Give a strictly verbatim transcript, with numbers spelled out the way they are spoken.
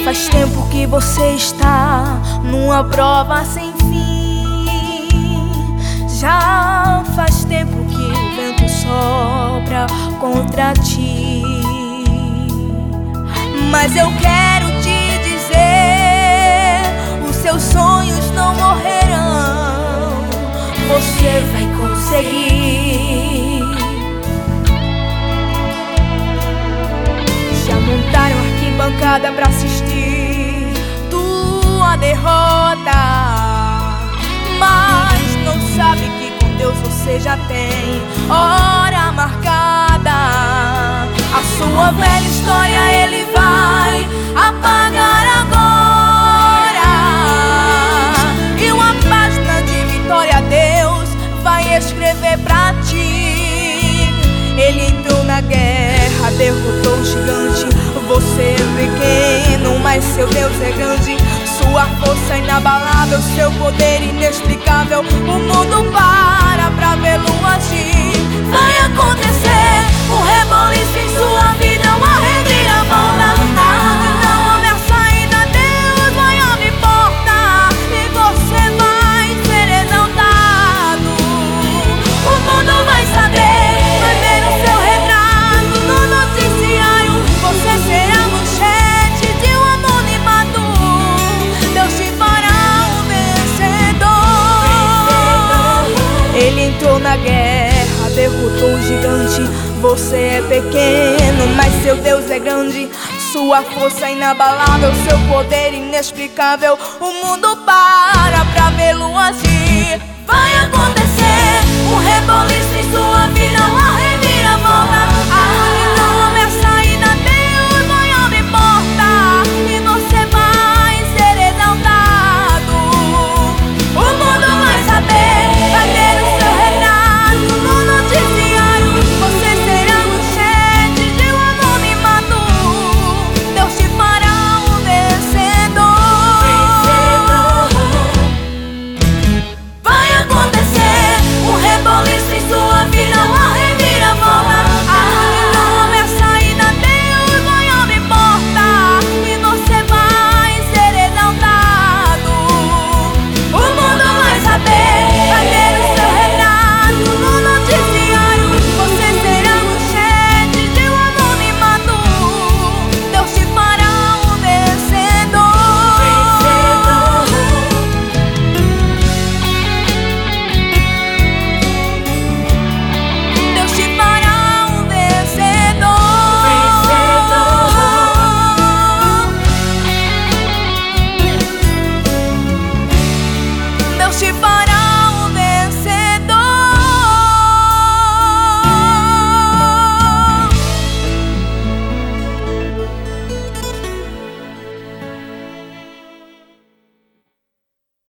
Faz tempo que você está numa prova sem fim. Já faz tempo que o vento sopra contra ti. Mas eu quero te dizer, os seus sonhos não morrerão. Você vai conseguir. Já montaram arquibancada pra assistir tua derrota, mas não sabe que com Deus você já tem hora marcada. A sua velha história Ele vai apagar agora, e uma página de vitória Deus vai escrever pra ti. Ele entrou na guerra, derrotou o gigante. Você é pequeno, mas seu Deus é grande. Sua força é inabalável, seu poder inexplicável. O mundo para pra vê-lo agir. Vai acontecer um reboliço em sua vida, uma reviravolta. Aonde não houver saída, Deus vai abrir porta e você vai ser exaltado. O mundo vai saber, vai ver o seu retrato no noticiário. Você será manchete de um anonimato. Deus te fará um vencedor. Ele entrou na guerra, derrotou o gigante. Você é pequeno, mas seu Deus é grande. Sua força é inabalável, seu poder inexplicável. O mundo para pra vê-lo agir. Vai acontecer um reboliço em sua vida, uma